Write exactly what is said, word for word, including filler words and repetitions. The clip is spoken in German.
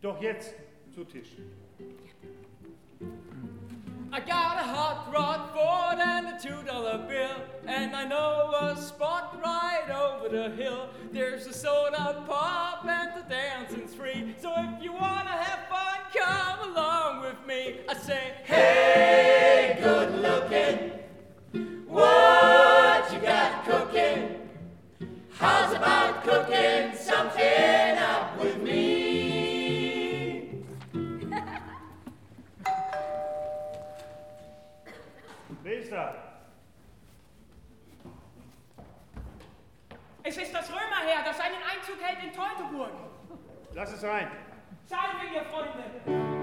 Doch jetzt zu Tisch. I got a hot rod Ford and a two dollar bill, and I know a spot right over the hill. There's a soda pop and the dancing's free, so if you wanna have fun, come along with me. I say, hey, good looking, what you got cooking? How's about cooking something up with me? Wer ist da? Es ist das Römerheer, das seinen Einzug hält in Teutoburg. Lass es rein. Salve, ihr Freunde!